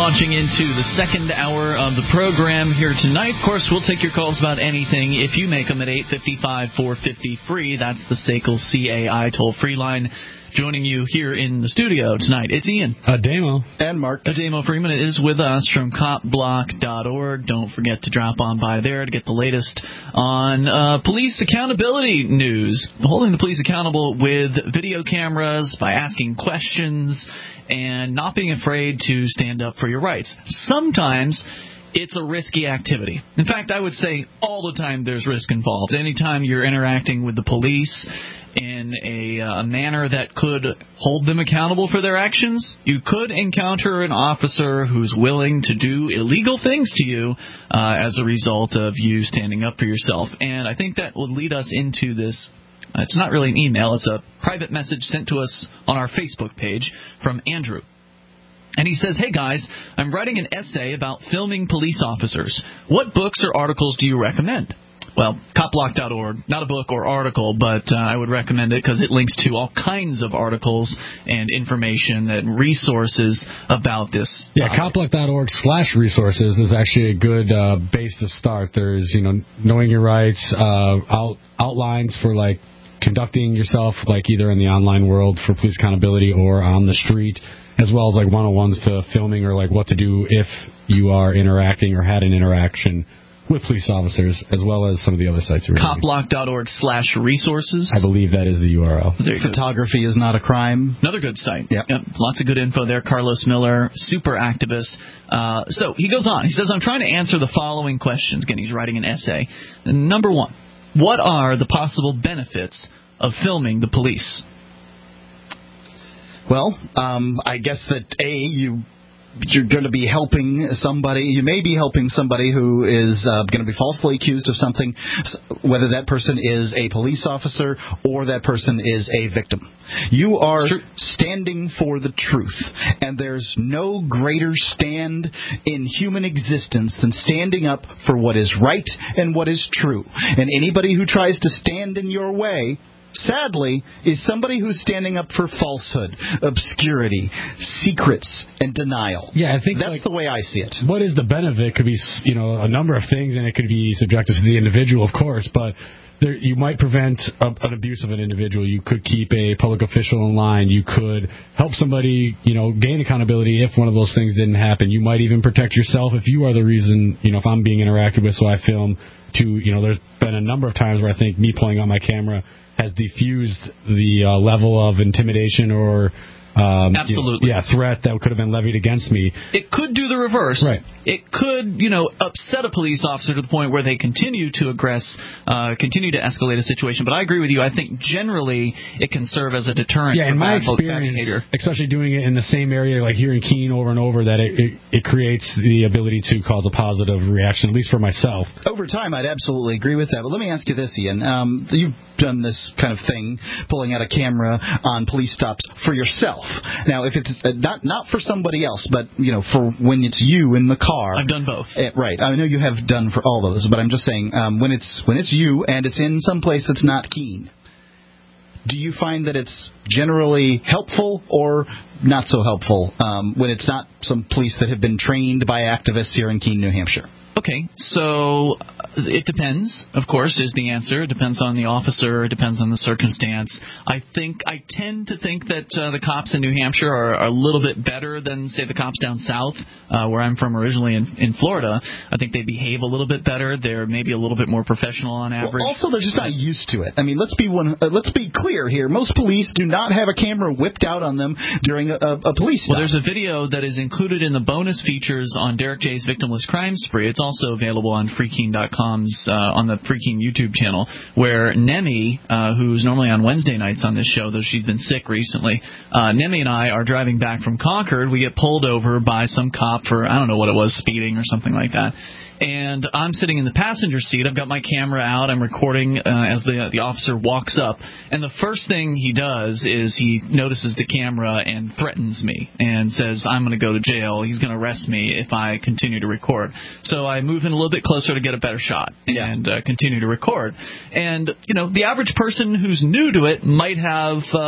launching into the second hour of the program here tonight. Of course, we'll take your calls about anything if you make them at 855-450-FREE. That's the SACL CAI toll-free line. Joining you here in the studio tonight, it's Ian. Ademo. And Mark. Ademo Freeman is with us from copblock.org. Don't forget to drop on by there to get the latest on police accountability news. Holding the police accountable with video cameras, by asking questions, and not being afraid to stand up for your rights. Sometimes it's a risky activity. In fact, I would say all the time there's risk involved. Anytime you're interacting with the police in a manner that could hold them accountable for their actions, you could encounter an officer who's willing to do illegal things to you as a result of you standing up for yourself. And I think that will lead us into this. It's not really an email. It's a private message sent to us on our Facebook page from Andrew. And he says, hey, guys, I'm writing an essay about filming police officers. What books or articles do you recommend? Well, copblock.org, not a book or article, but I would recommend it because it links to all kinds of articles and information and resources about this. Yeah, copblock.org/resources is actually a good base to start. There's, knowing your rights, outlines for, conducting yourself, either in the online world for police accountability or on the street, as well as, 101s to filming or, what to do if you are interacting or had an interaction with police officers, as well as some of the other sites. Copblock.org/resources. I believe that is the URL. Photography is not a crime. Another good site. Yep. Lots of good info there. Carlos Miller, super activist. So he goes on. He says, I'm trying to answer the following questions. Again, he's writing an essay. Number one, what are the possible benefits of filming the police? Well, I guess that, you're going to be helping somebody. You may be helping somebody who is going to be falsely accused of something, whether that person is a police officer or that person is a victim. You are standing for the truth, and there's no greater stand in human existence than standing up for what is right and what is true. And anybody who tries to stand in your way, sadly, is somebody who's standing up for falsehood, obscurity, secrets, and denial. Yeah, I think that's the way I see it. What is the benefit? Could be, a number of things, and it could be subjective to the individual, of course, but you might prevent an abuse of an individual. You could keep a public official in line. You could help somebody, gain accountability if one of those things didn't happen. You might even protect yourself if you are the reason, if I'm being interacted with, so I film there's been a number of times where I think me pulling out my camera has diffused the level of intimidation or absolutely threat that could have been levied against me. It could do the reverse. Right. It could, upset a police officer to the point where they continue to continue to escalate a situation. But I agree with you. I think generally it can serve as a deterrent. Yeah, in my experience, especially doing it in the same area, like here in Keene over and over, that it creates the ability to cause a positive reaction, at least for myself. Over time, I'd absolutely agree with that. But let me ask you this, Ian. You've done this kind of thing, pulling out a camera on police stops for yourself. Now, if it's not for somebody else, but for when it's you in the car. I've done both. Right. I know you have done for all those, but I'm just saying when it's you and it's in some place that's not Keene, do you find that it's generally helpful or not so helpful when it's not some police that have been trained by activists here in Keene, New Hampshire? Okay, so it depends, of course, is the answer. It depends on the officer. It depends on the circumstance. I tend to think that the cops in New Hampshire are a little bit better than, say, the cops down south, where I'm from originally in Florida. I think they behave a little bit better. They're maybe a little bit more professional on average. Well, also, they're just not used to it. I mean, let's be clear here. Most police do not have a camera whipped out on them during a police stop. Well, there's a video that is included in the bonus features on Derek J's Victimless Crime Spree. It's also available on freekeen.com's on the Freekeen YouTube channel, where Nemi, who's normally on Wednesday nights on this show, though she's been sick recently, Nemi and I are driving back from Concord. We get pulled over by some cop for, I don't know what it was, speeding or something like that. And I'm sitting in the passenger seat. I've got my camera out. I'm recording as the officer walks up. And the first thing he does is he notices the camera and threatens me and says, I'm going to go to jail. He's going to arrest me if I continue to record. So I move in a little bit closer to get a better shot and continue to record. And, the average person who's new to it might have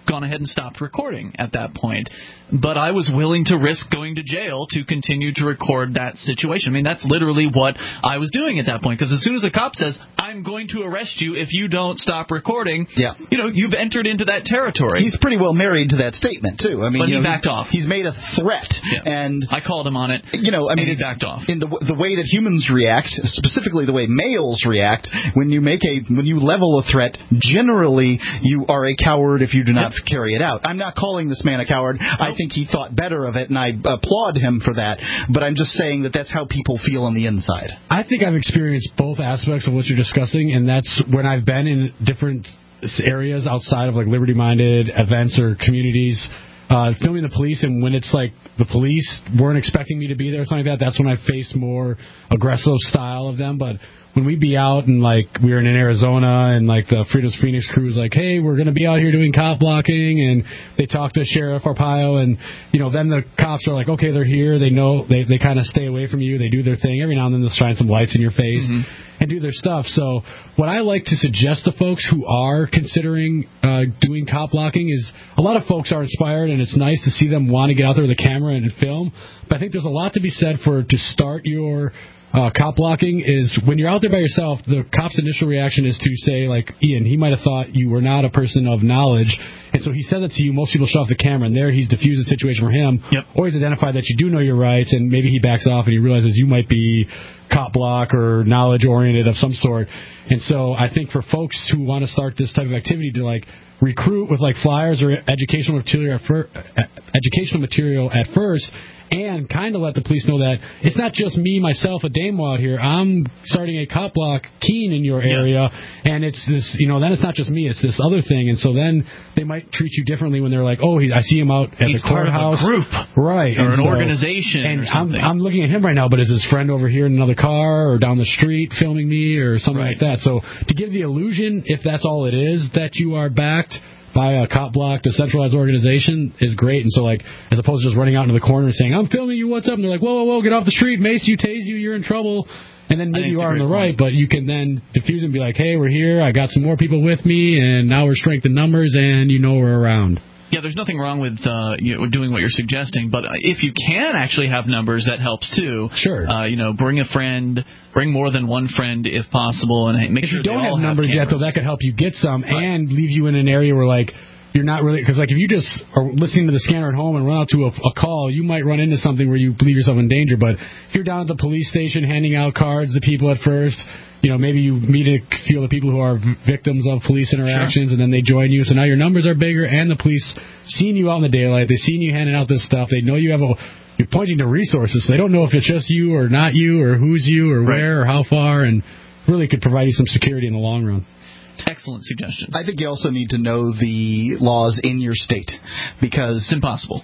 gone ahead and stopped recording at that point. But I was willing to risk going to jail to continue to record that situation. I mean, that's literally what I was doing at that point, because as soon as a cop says, I'm going to arrest you if you don't stop recording, you've entered into that territory. He's pretty well married to that statement, too. I mean, but he backed off. He's made a threat. And I called him on it, and he backed off. In the way that humans react, specifically the way males react, when you level a threat, generally you are a coward if you do not carry it out. I'm not calling this man a coward. I think he thought better of it, and I applaud him for that. But I'm just saying that that's how people feel on the inside. I think I've experienced both aspects of what you're discussing, and that's when I've been in different areas outside of like liberty-minded events or communities, filming the police, and when it's like the police weren't expecting me to be there or something like that, that's when I face more aggressive style of them. But when we'd be out and like we were in Arizona and like the Fritos Phoenix crew was like, hey, we're going to be out here doing cop blocking, and they talk to Sheriff Arpaio, and then the cops are like, okay, they're here, they know, they kind of stay away from you, they do their thing. Every now and then they'll shine some lights in your face and do their stuff. So what I like to suggest to folks who are considering doing cop blocking is a lot of folks are inspired, and it's nice to see them want to get out there with a camera and film. But I think there's a lot to be said to start your cop blocking is when you're out there by yourself, the cop's initial reaction is to say, like, Ian, he might have thought you were not a person of knowledge, and so he says it to you. Most people shut off the camera, and there he's diffused the situation for him, or he's identified that you do know your rights, and maybe he backs off and he realizes you might be cop block or knowledge-oriented of some sort. And so I think for folks who want to start this type of activity to, like, recruit with, like, flyers or educational material at first, and kind of let the police know that it's not just me, myself, a Damo out here. I'm starting a cop block keen in your area, and it's this, then it's not just me, it's this other thing. And so then they might treat you differently when they're like, oh, I see him out at the courthouse. He's part of a group. Right. Or an organization and or something. I'm looking at him right now, but is his friend over here in another car or down the street filming me or something like that? So to give the illusion, if that's all it is, that you are backed by a cop block, decentralized organization is great. And so, like, as opposed to just running out into the corner and saying, I'm filming you, what's up? And they're like, whoa, get off the street, mace you, tase you, you're in trouble. And then maybe you are on the right, but you can then diffuse and be like, hey, we're here, I got some more people with me, and now we're strength in numbers, and we're around. Yeah, there's nothing wrong with doing what you're suggesting, but if you can actually have numbers, that helps too. Sure. Bring a friend, bring more than one friend if possible, and make sure if you don't have numbers yet, though, that could help you get some and leave you in an area where, like, you're not really, because, like, if you just are listening to the scanner at home and run out to a call, you might run into something where you believe yourself in danger. But if you're down at the police station handing out cards to people at first, maybe you meet a few of the people who are victims of police interactions, and then they join you. So now your numbers are bigger, and the police seeing you out in the daylight. They've seen you handing out this stuff. They know you have you're pointing to resources. So they don't know if it's just you or not you or who's you or where or how far, and really could provide you some security in the long run. Excellent suggestions. I think you also need to know the laws in your state, because it's impossible.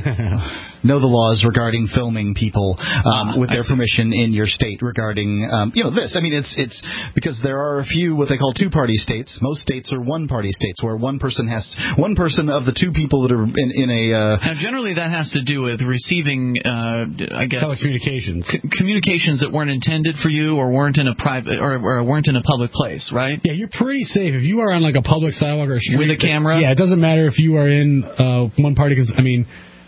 Know the laws regarding filming people with their permission in your state regarding this. I mean, it's because there are a few what they call two-party states. Most states are one-party states where one person of the two people that are in a. Now, generally, that has to do with receiving, I guess, telecommunications, communications that weren't intended for you or weren't in a private or weren't in a public place, right? Yeah, you're pretty safe if you are on like a public sidewalk or a street with a camera. Yeah, it doesn't matter if you are in one party. I mean.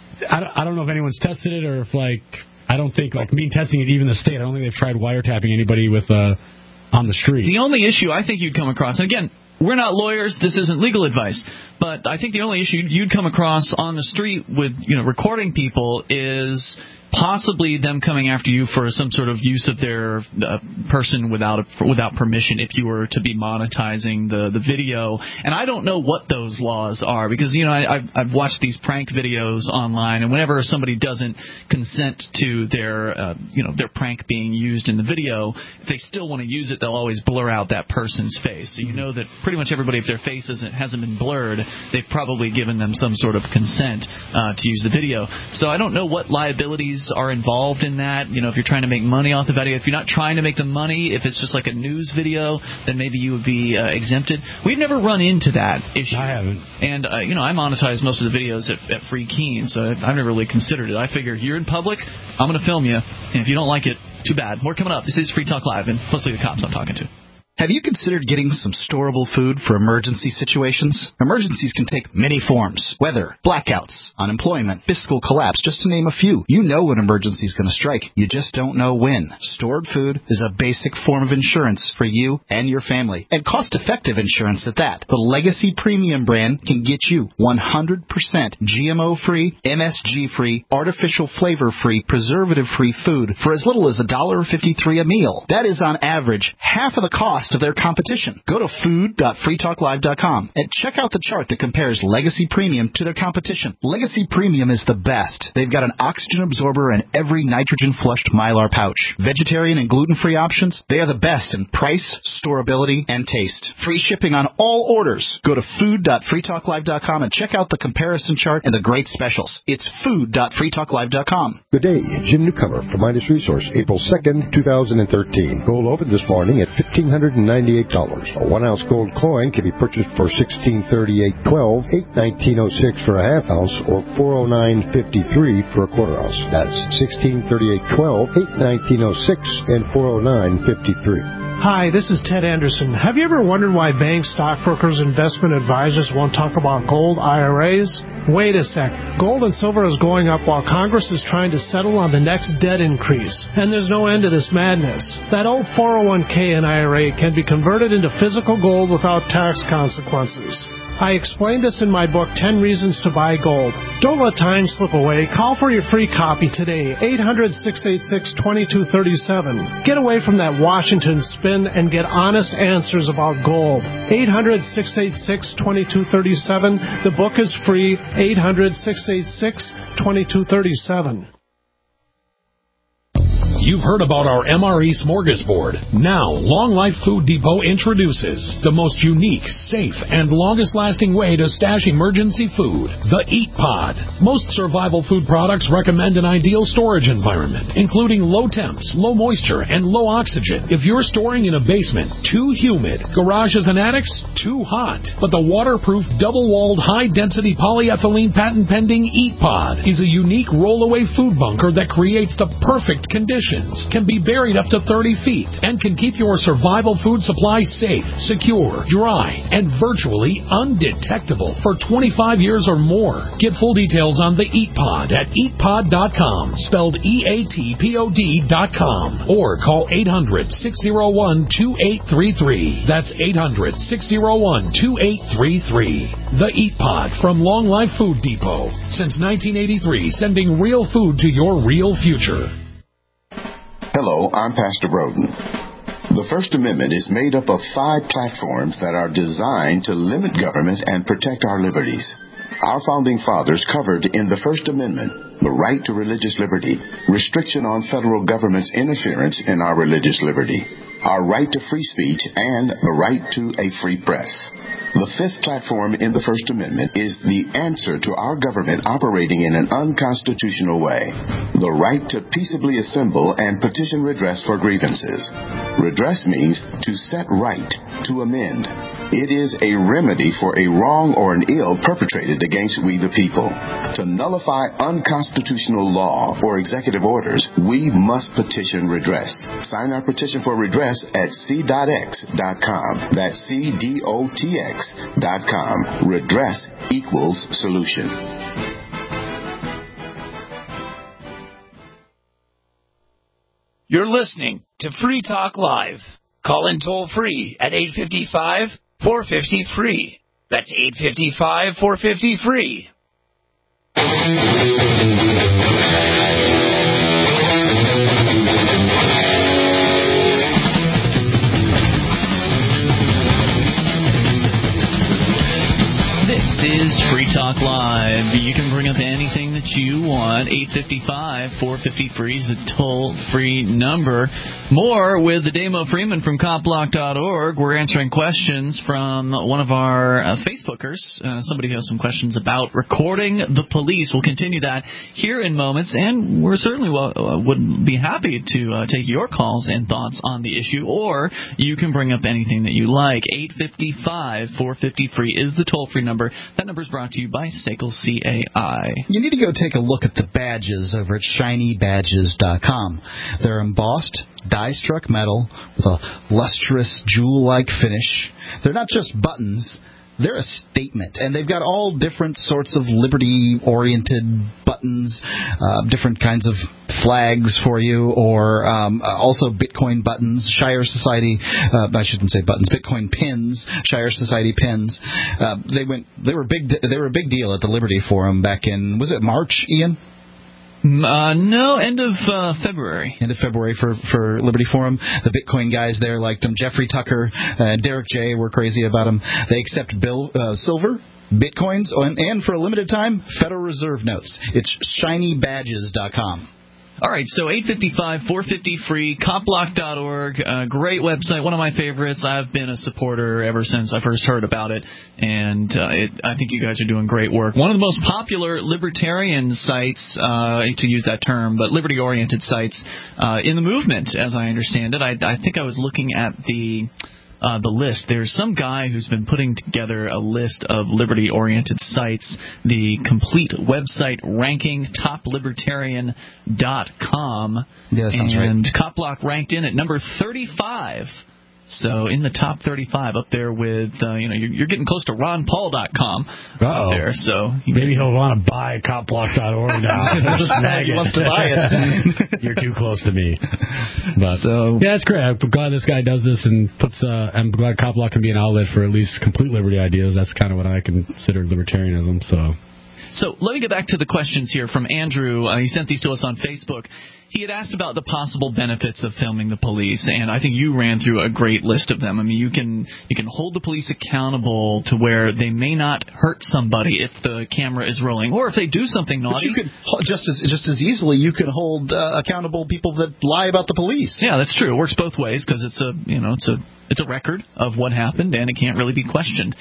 I don't know if anyone's tested it or if, like, I don't think, like, me testing it, even the state, I don't think they've tried wiretapping anybody with on the street. The only issue I think you'd come across, and again, we're not lawyers, this isn't legal advice, but I think the only issue you'd come across on the street with, recording people is possibly them coming after you for some sort of use of their person without permission if you were to be monetizing the video. And I don't know what those laws are because, I've watched these prank videos online, and whenever somebody doesn't consent to their prank being used in the video, if they still want to use it, they'll always blur out that person's face. So you know that pretty much everybody, if their face hasn't been blurred, they've probably given them some sort of consent to use the video. So I don't know what liabilities are involved in that. If you're trying to make money off the video, if you're not trying to make the money, if it's just like a news video, then maybe you would be exempted. We've never run into that issue. I haven't. And, I monetize most of the videos at Free Keen, so I've never really considered it. I figure you're in public, I'm going to film you, and if you don't like it, too bad. More coming up. This is Free Talk Live, and mostly the cops I'm talking to. Have you considered getting some storable food for emergency situations? Emergencies can take many forms. Weather, blackouts, unemployment, fiscal collapse, just to name a few. You know when an emergency is going to strike. You just don't know when. Stored food is a basic form of insurance for you and your family, and cost-effective insurance at that. The Legacy Premium brand can get you 100% GMO-free, MSG-free, artificial flavor-free, preservative-free food for as little as $1.53 a meal. That is on average half of the cost of their competition. Go to food.freetalklive.com and check out the chart that compares Legacy Premium to their competition. Legacy Premium is the best. They've got an oxygen absorber in every nitrogen-flushed Mylar pouch. Vegetarian and gluten-free options, they are the best in price, storability, and taste. Free shipping on all orders. Go to food.freetalklive.com and check out the comparison chart and the great specials. It's food.freetalklive.com. Good day, Jim Newcomer from Midas Resource, April 2nd, 2013. Gold opened this morning at $1,598. A 1-ounce gold coin can be purchased for $1638.12, $819.06 for a half ounce, or $409.53 for a quarter ounce. That's $1638.12, $819.06, and $409.53. Hi, this is Ted Anderson. Have you ever wondered why banks, stockbrokers, investment advisors won't talk about gold IRAs? Wait a sec. Gold and silver is going up while Congress is trying to settle on the next debt increase. And there's no end to this madness. That old 401k and IRA can be converted into physical gold without tax consequences. I explained this in my book, 10 Reasons to Buy Gold. Don't let time slip away. Call for your free copy today, 800-686-2237. Get away from that Washington spin and get honest answers about gold. 800-686-2237. The book is free, 800-686-2237. You've heard about our MRE Smorgasbord. Now, Long Life Food Depot introduces the most unique, safe, and longest-lasting way to stash emergency food, the Eat Pod. Most survival food products recommend an ideal storage environment, including low temps, low moisture, and low oxygen. If you're storing in a basement, too humid, garages and attics, too hot. But the waterproof, double-walled, high-density polyethylene patent-pending Eat Pod is a unique roll-away food bunker that creates the perfect conditions, can be buried up to 30 feet, and can keep your survival food supply safe, secure, dry, and virtually undetectable for 25 years or more. Get full details on the Eat Pod at eatpod.com, spelled EATPOD.com, or call 800-601-2833. That's 800-601-2833. The Eat Pod from Long Life Food Depot. Since 1983, sending real food to your real future. Hello, I'm Pastor Broden. The First Amendment is made up of 5 platforms that are designed to limit government and protect our liberties. Our founding fathers covered in the First Amendment the right to religious liberty, restriction on federal government's interference in our religious liberty, our right to free speech, and the right to a free press. The 5th platform in the First Amendment is the answer to our government operating in an unconstitutional way. The right to peaceably assemble and petition redress for grievances. Redress means to set right, to amend. It is a remedy for a wrong or an ill perpetrated against we the people. To nullify unconstitutional law or executive orders, we must petition redress. Sign our petition for redress at c.x.com. That's CDOTX.com. Redress equals solution. You're listening to Free Talk Live. Call in toll free at 855-450-FREE. That's 855-450-FREE. This is Free Talk Live. You can bring up anything that you want. 855-450-FREE is the toll-free number. More with the Damo Freeman from copblock.org. We're answering questions from one of our Facebookers. Somebody who has some questions about recording the police. We'll continue that here in moments, and we're certainly would be happy to take your calls and thoughts on the issue, or you can bring up anything that you like. 855-450-FREE is the toll-free number. That number is brought to you by SACL CAI. You need to go go take a look at the badges over at shinybadges.com. They're embossed, die-struck metal with a lustrous, jewel-like finish. They're not just buttons. They're a statement, and they've got all different sorts of liberty-oriented buttons, different kinds of flags for you, or also Bitcoin buttons, Shire Society, I shouldn't say buttons, Bitcoin pins, Shire Society pins. They were a big deal at the Liberty Forum back in, was it March, Ian? No, end of February. End of February for Liberty Forum. The Bitcoin guys there liked them. Jeffrey Tucker, Derek J. were crazy about them. They accept silver, Bitcoins, and for a limited time, Federal Reserve notes. It's shinybadges.com. All right, so $8.55, $4.50 free, copblock.org, great website, one of my favorites. I've been a supporter ever since I first heard about it, and I think you guys are doing great work. One of the most popular libertarian sites, to use that term, but liberty-oriented sites in the movement, as I understand it. I think I was looking at the list. There's some guy who's been putting together a list of liberty-oriented sites, the complete website ranking, toplibertarian.com. Yeah, that sounds right. And Copblock ranked in at number 35. So in the top 35, up there with, you're getting close to RonPaul.com up there. So maybe he'll want to buy copblock.org now. He wants to buy it. You're too close to me. But yeah, it's great. I'm glad this guy does this and I'm glad Copblock can be an outlet for at least complete liberty ideas. That's kind of what I consider libertarianism. So let me get back to the questions here from Andrew. He sent these to us on Facebook. He had asked about the possible benefits of filming the police, and I think you ran through a great list of them. I mean, you can hold the police accountable to where they may not hurt somebody if the camera is rolling, or if they do something naughty. But you could just as easily you could hold accountable people that lie about the police. Yeah, that's true. It works both ways because it's a record of what happened, and it can't really be questioned.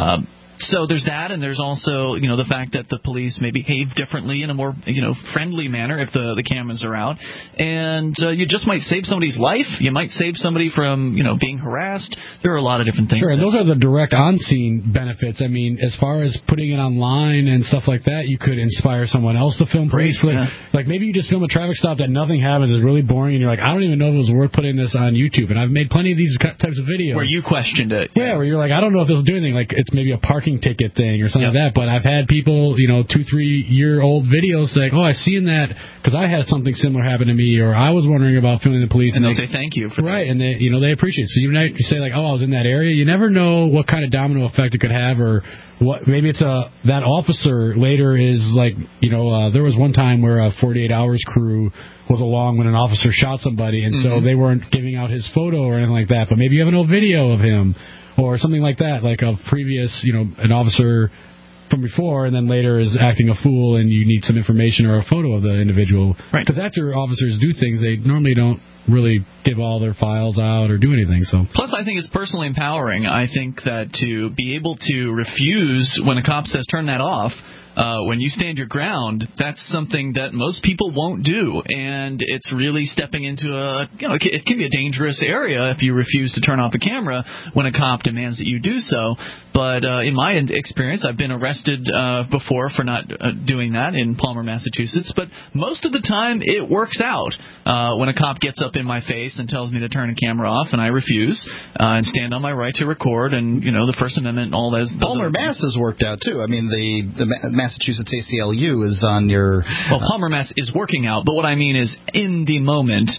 So there's that, and there's also, the fact that the police may behave differently in a more, friendly manner if the cameras are out. And you just might save somebody's life. You might save somebody from, being harassed. There are a lot of different things. Sure, and those are the direct on-scene benefits. I mean, as far as putting it online and stuff like that, you could inspire someone else to film police. Like maybe you just film a traffic stop that nothing happens, it's really boring, and you're like, I don't even know if it was worth putting this on YouTube. And I've made plenty of these types of videos. Where you questioned it. Yeah, where you're like, I don't know if this will do anything. Like it's maybe a parking ticket thing or something like that, but I've had people 2-3-year-old videos say, I seen that because I had something similar happen to me, or I was wondering about filming the police, and they'll say thank you for that. And they appreciate it. So you say like, I was in that area. You never know what kind of domino effect it could have, or what maybe it's that officer later is like there was one time where a 48 Hours crew was along when an officer shot somebody, and so they weren't giving out his photo or anything like that, but maybe you have an old video of him or something like that, like a previous, an officer from before and then later is acting a fool and you need some information or a photo of the individual. Right. Because after officers do things, they normally don't really give all their files out or do anything. So plus, I think it's personally empowering. I think that to be able to refuse when a cop says turn that off, when you stand your ground, that's something that most people won't do, and it's really stepping into it can be a dangerous area if you refuse to turn off the camera when a cop demands that you do so. But in my experience, I've been arrested before for not doing that in Palmer, Massachusetts, but most of the time it works out when a cop gets up in my face and tells me to turn a camera off, and I refuse and stand on my right to record, and the First Amendment and all those. Palmer, Mass has worked out too. I mean, the Massachusetts ACLU is on your... Well, Palmer, Mass is working out, but what I mean is in the moment,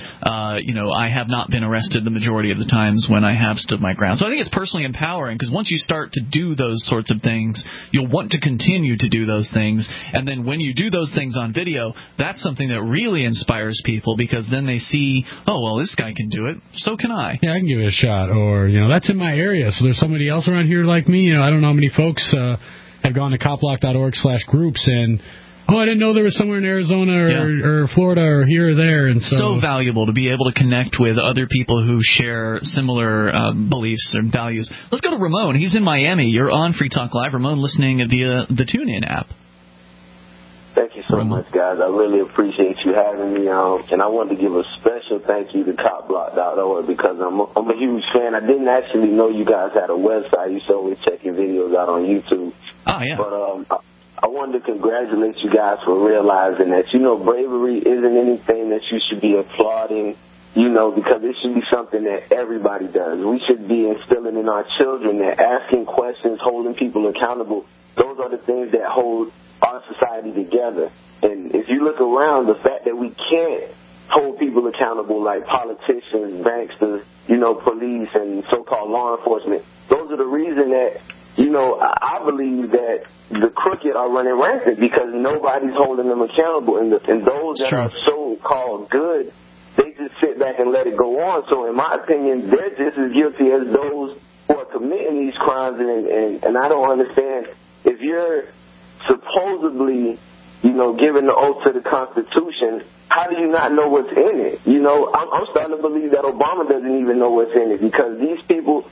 I have not been arrested the majority of the times when I have stood my ground. So I think it's personally empowering, because once you start to do those sorts of things, you'll want to continue to do those things, and then when you do those things on video, that's something that really inspires people, because then they see, oh, well, this guy can do it, so can I. Yeah, I can give it a shot, or, that's in my area, so there's somebody else around here like me. I don't know how many folks... have gone to copblock.org/groups and I didn't know there was somewhere in Arizona or Florida or here or there, and so valuable to be able to connect with other people who share similar beliefs and values. Let's go to Ramon. He's in Miami. You're on Free Talk Live. Ramon, listening via the TuneIn app. Thank you so much, guys. I really appreciate you having me on, and I wanted to give a special thank you to copblock.org because I'm a huge fan. I didn't actually know you guys had a website. You showed me checking videos out on YouTube. Oh, yeah. But I wanted to congratulate you guys for realizing that, bravery isn't anything that you should be applauding, because it should be something that everybody does. We should be instilling in our children that asking questions, holding people accountable, those are the things that hold our society together. And if you look around, the fact that we can't hold people accountable like politicians, banksters, police, and so-called law enforcement, those are the reason that, I believe that the crooked are running rampant because nobody's holding them accountable. And those that are so-called good, they just sit back and let it go on. So in my opinion, they're just as guilty as those who are committing these crimes. And I don't understand, if you're supposedly, giving the oath to the Constitution, how do you not know what's in it? I'm starting to believe that Obama doesn't even know what's in it because these people,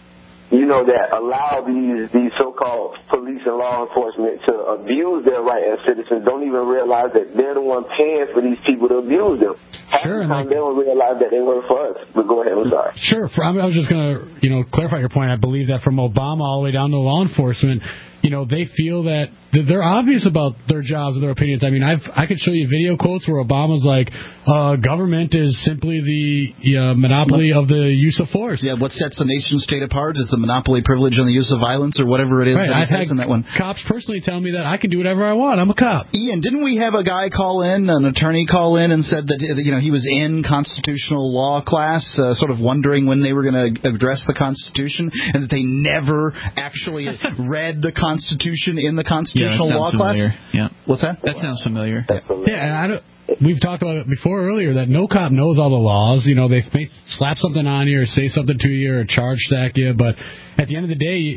that allow these so-called police and law enforcement to abuse their right as citizens don't even realize that they're the one paying for these people to abuse them. Half the time they don't realize that they work for us. But go ahead, I'm sorry. Sure. I was just going to, clarify your point. I believe that from Obama all the way down to law enforcement, they feel that they're obvious about their jobs and their opinions. I mean, I could show you video quotes where Obama's like, government is simply the monopoly of the use of force. Yeah, what sets the nation state apart is the monopoly privilege on the use of violence or whatever it is that he says in that one. Cops personally tell me that I can do whatever I want. I'm a cop. Ian, didn't we have a guy call in, an attorney call in and said that, he was in constitutional law class, sort of wondering when they were going to address the Constitution, and that they never actually read the Constitution in the constitutional law class? Yeah. What's that? That sounds familiar. Yeah, and we've talked about it before earlier that no cop knows all the laws. They may slap something on you or say something to you or charge stack you, but at the end of the day,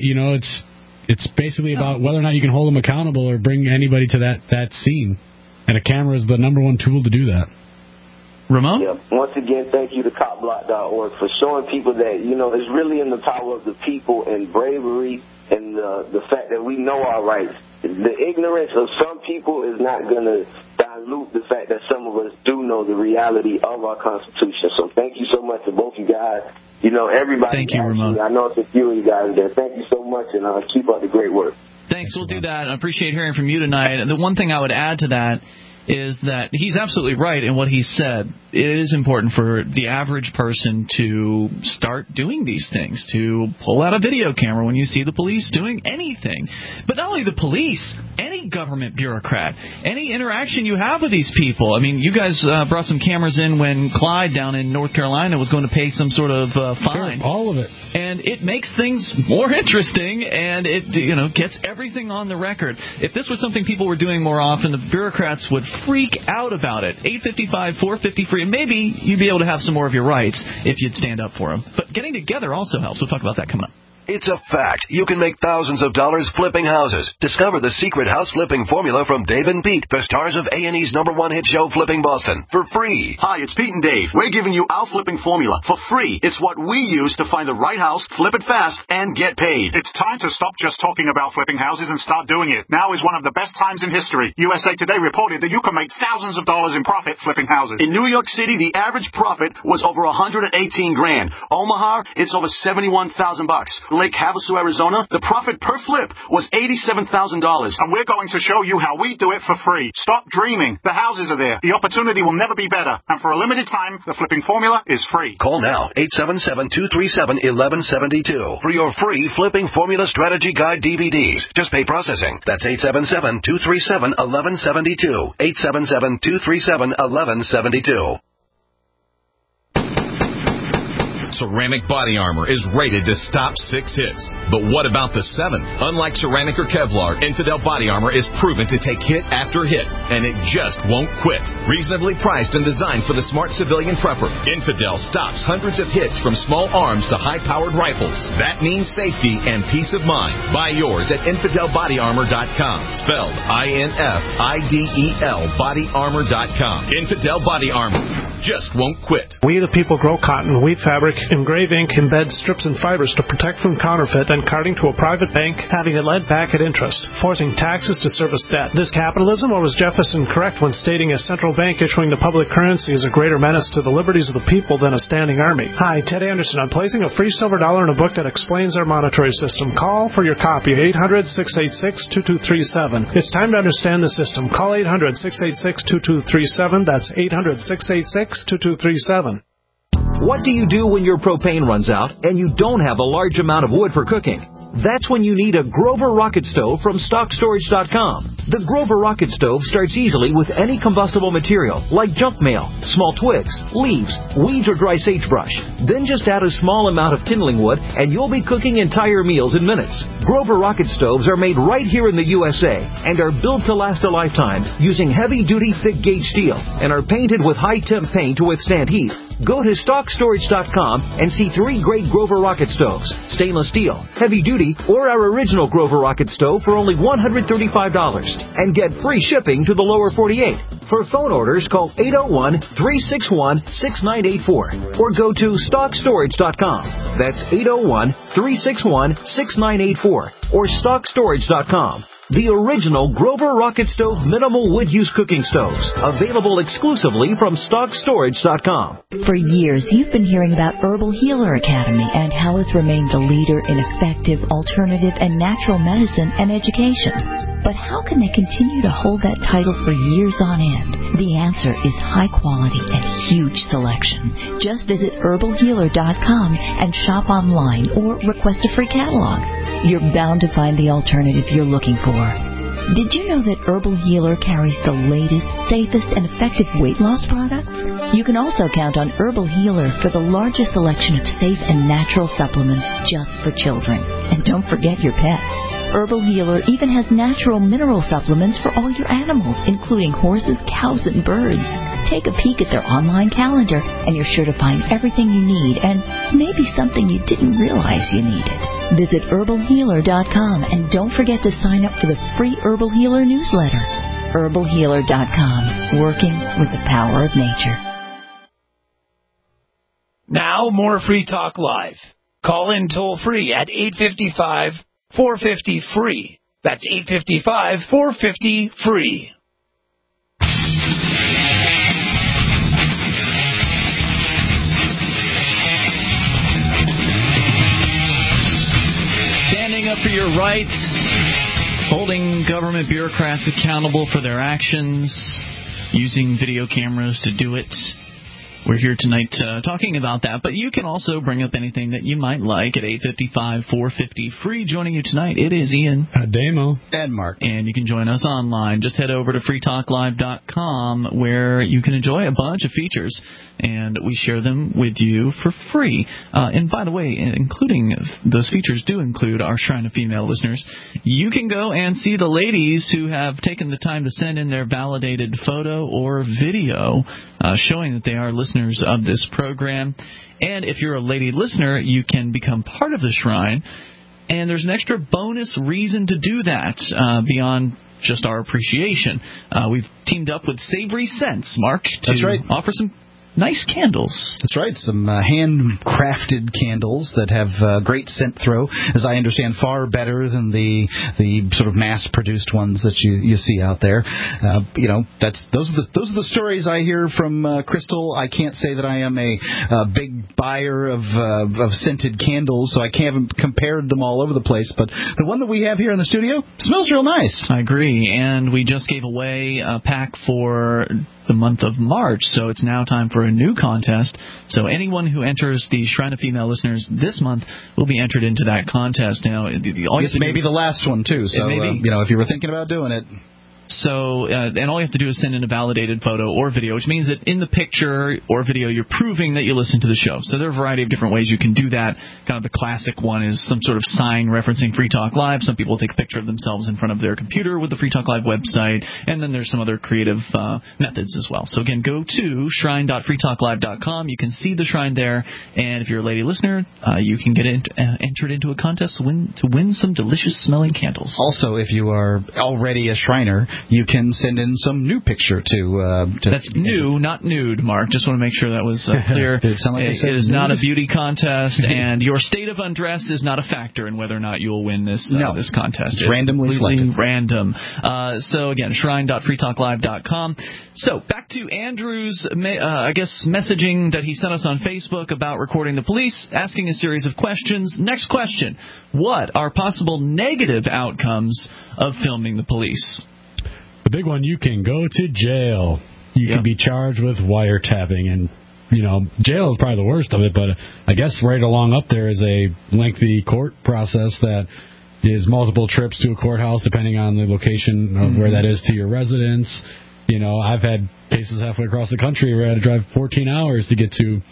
it's basically about whether or not you can hold them accountable or bring anybody to that scene. And a camera is the number one tool to do that. Ramon? Yeah. Once again, thank you to copblock.org for showing people that, it's really in the power of the people and bravery and the fact that we know our rights. The ignorance of some people is not going to dilute the fact that some of us do know the reality of our Constitution. So thank you so much to both you guys. Everybody. Thank you, Ramon. I know it's a few of you guys there. Thank you so much, and keep up the great work. Thanks. We'll do that. I appreciate hearing from you tonight. And the one thing I would add to that is that he's absolutely right in what he said. It is important for the average person to start doing these things, to pull out a video camera when you see the police doing anything. But not only the police, any government bureaucrat, any interaction you have with these people. I mean, you guys brought some cameras in when Clyde down in North Carolina was going to pay some sort of fine. Sure, all of it. And it makes things more interesting, and it gets everything on the record. If this was something people were doing more often, the bureaucrats would freak out about it. 855-450-FREE, and maybe you'd be able to have some more of your rights if you'd stand up for them. But getting together also helps. We'll talk about that coming up. It's a fact. You can make thousands of dollars flipping houses. Discover the secret house flipping formula from Dave and Pete, the stars of A&E's #1 hit show, Flipping Boston, for free. Hi, it's Pete and Dave. We're giving you our flipping formula for free. It's what we use to find the right house, flip it fast, and get paid. It's time to stop just talking about flipping houses and start doing it. Now is one of the best times in history. USA Today reported that you can make thousands of dollars in profit flipping houses. In New York City, the average profit was over $118 grand. Omaha, it's over $71,000. Lake Havasu, Arizona, the profit per flip was $87,000. And we're going to show you how we do it for free. Stop dreaming. The houses are there. The opportunity will never be better. And for a limited time, the flipping formula is free. Call now, 877-237-1172 for your free Flipping Formula Strategy Guide DVDs. Just pay processing. That's 877-237-1172. 877-237-1172. Ceramic Body Armor is rated to stop 6 hits. But what about the 7th? Unlike ceramic or Kevlar, Infidel Body Armor is proven to take hit after hit, and it just won't quit. Reasonably priced and designed for the smart civilian prepper, Infidel stops hundreds of hits from small arms to high-powered rifles. That means safety and peace of mind. Buy yours at InfidelBodyArmor.com. Spelled INFIDEL BodyArmor.com. Infidel Body Armor. just won't quit. We the people grow cotton, weave fabric, engrave ink, embed strips and fibers to protect from counterfeit and carting to a private bank, having it led back at interest, forcing taxes to service debt. This capitalism, or was Jefferson correct when stating a central bank issuing the public currency is a greater menace to the liberties of the people than a standing army? Hi, Ted Anderson. I'm placing a free silver dollar in a book that explains our monetary system. Call for your copy, 800-686-2237. It's time to understand the system. Call 800-686-2237. That's 800-686-2237. What do you do when your propane runs out and you don't have a large amount of wood for cooking? That's when you need a Grover Rocket Stove from StockStorage.com. The Grover Rocket Stove starts easily with any combustible material, like junk mail, small twigs, leaves, weeds, or dry sagebrush. Then just add a small amount of kindling wood, and you'll be cooking entire meals in minutes. Grover Rocket Stoves are made right here in the USA and are built to last a lifetime using heavy-duty, thick-gauge steel and are painted with high-temp paint to withstand heat. Go to StockStorage.com and see 3 great Grover Rocket Stoves, stainless steel, heavy-duty, or our original Grover Rocket Stove for only $135, and get free shipping to the lower 48. For phone orders, call 801-361-6984 or go to StockStorage.com. That's 801-361-6984 or StockStorage.com. The original Grover Rocket Stove minimal wood use cooking stoves, available exclusively from StockStorage.com. For years, you've been hearing about Herbal Healer Academy and how it's remained the leader in effective, alternative, and natural medicine and education. But how can they continue to hold that title for years on end? The answer is high quality and huge selection. Just visit herbalhealer.com and shop online or request a free catalog. You're bound to find the alternative you're looking for. Did you know that Herbal Healer carries the latest, safest, and effective weight loss products? You can also count on Herbal Healer for the largest selection of safe and natural supplements just for children. And don't forget your pets. Herbal Healer even has natural mineral supplements for all your animals, including horses, cows, and birds. Take a peek at their online calendar, and you're sure to find everything you need and maybe something you didn't realize you needed. Visit herbalhealer.com and don't forget to sign up for the free Herbal Healer newsletter. herbalhealer.com, working with the power of nature. Now, more Free Talk Live. Call in toll-free at 855-450-FREE. That's 855-450-FREE. Standing up for your rights, holding government bureaucrats accountable for their actions, using video cameras to do it. We're here tonight talking about that, but you can also bring up anything that you might like at 855-450-FREE. Joining you tonight, it is Ian. Damo. And Mark. And you can join us online. Just head over to freetalklive.com where you can enjoy a bunch of features, and we share them with you for free. And by the way, including those features do include our Shrine of Female listeners. You can go and see the ladies who have taken the time to send in their validated photo or video showing that they are listeners of this program. And if you're a lady listener, you can become part of the Shrine. And there's an extra bonus reason to do that beyond just our appreciation. We've teamed up with Savory Scents, Mark, to offer some nice candles. That's right, some handcrafted candles that have great scent throw, as I understand, far better than the sort of mass-produced ones that you see out there. Those are the stories I hear from Crystal. I can't say that I am a big buyer of scented candles, so I haven't compared them all over the place. But the one that we have here in the studio smells real nice. I agree, and we just gave away a pack for the month of March, so it's now time for a new contest. So anyone who enters the Shrine of Female listeners this month will be entered into that contest. Now, this may be the last one too. So if you were thinking about doing it. So, and all you have to do is send in a validated photo or video, which means that in the picture or video you're proving that you listen to the show. So there are a variety of different ways you can do that. Kind of the classic one is some sort of sign referencing Free Talk Live. Some people take a picture of themselves in front of their computer with the Free Talk Live website, and then there's some other creative methods as well. So again, go to shrine.freetalklive.com. You can see the shrine there, and if you're a lady listener, you can get entered into a contest to win some delicious smelling candles. Also, if you are already a Shriner, you can send in some new picture to That's new, not nude, Mark. Just want to make sure that was clear. Did it sound like I said it is nude? not a beauty contest, and your state of undress is not a factor in whether or not you will win this this contest. It's randomly selected. Random. So again, shrine.freetalklive.com. So back to Andrew's, messaging that he sent us on Facebook about recording the police, asking a series of questions. Next question: what are possible negative outcomes of filming the police? The big one: you can go to jail. You can be charged with wiretapping, and jail is probably the worst of it. But I guess right along up there is a lengthy court process that is multiple trips to a courthouse, depending on the location of where that is to your residence. I've had cases halfway across the country where I had to drive 14 hours to get to.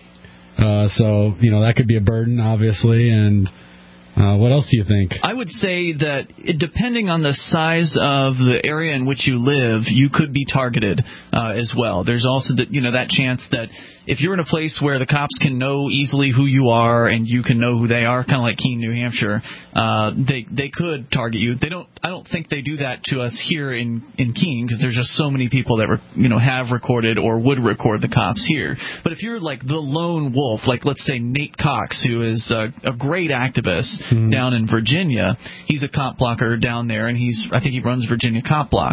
So that could be a burden, obviously. And what else do you think? I would say that depending on the size of the area in which you live, you could be targeted as well. There's also that chance that if you're in a place where the cops can know easily who you are and you can know who they are, kind of like Keene, New Hampshire, they could target you. I don't think they do that to us here in Keene because there's just so many people that have recorded or would record the cops here. But if you're like the lone wolf, like let's say Nate Cox, who is a great activist down in Virginia, he's a cop blocker down there, and I think he runs Virginia Cop Block.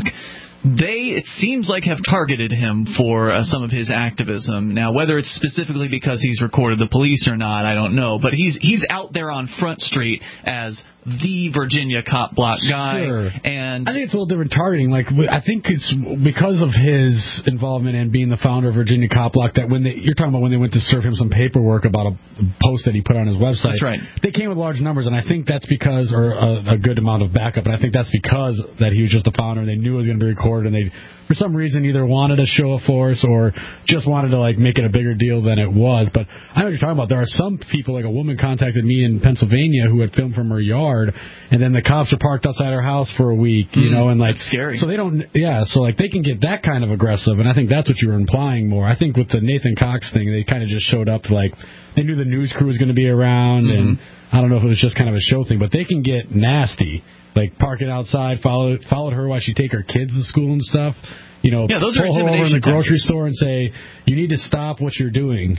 It seems like have targeted him for some of his activism. Now, whether it's specifically because he's recorded the police or not, I don't know. But he's out there on Front Street as the Virginia Cop Block guy. Sure. And I think it's a little different targeting. Like, I think it's because of his involvement in being the founder of Virginia Cop Block that you're talking about when they went to serve him some paperwork about a post that he put on his website. That's right. They came with large numbers, and I think that's because, or a good amount of backup, and I think that's because that he was just a founder and they knew it was going to be recorded, and they, for some reason, either wanted a show of force or just wanted to make it a bigger deal than it was. But I know what you're talking about. There are some people, like a woman contacted me in Pennsylvania who had filmed from her yard, and then the cops are parked outside her house for a week, and that's scary. So they don't, so they can get that kind of aggressive, and I think that's what you were implying more. I think with the Nathan Cox thing, they kind of just showed up they knew the news crew was going to be around, and I don't know if it was just kind of a show thing, but they can get nasty. Like parking outside, followed her while she take her kids to school and stuff. Those are pull her over in the grocery store and say, you need to stop what you're doing,